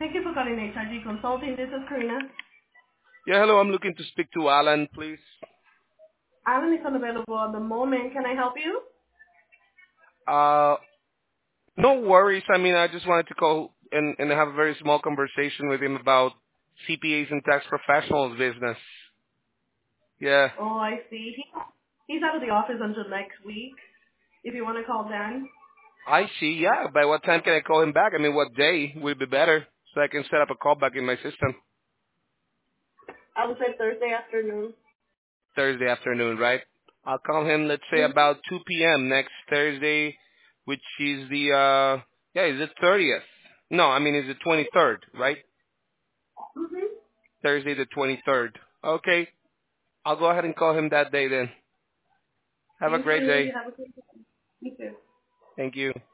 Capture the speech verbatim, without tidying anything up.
Thank you for calling H R G Consulting. This is Karina. Yeah, hello. I'm looking to speak to Alan, please. Alan is unavailable at the moment. Can I help you? Uh, no worries. I mean, I just wanted to call and, and have a very small conversation with him about C P As and tax professionals business. Yeah, Oh, I see. He, he's out of the office until next week. If you want to call then, I see. Yeah, by what time can I call him back? I mean, what day would be better so I can set up a call back in my system? I would say Thursday afternoon. Thursday afternoon, right? I'll call him, let's say, Mm-hmm. about two p.m. next Thursday, which is the, uh, yeah, is it thirtieth? No, I mean, is it twenty-third, right? Mm-hmm. Thursday the twenty-third. Okay. I'll go ahead and call him that day then. Have a Thank great you. day. You have a good day. You too. Thank you.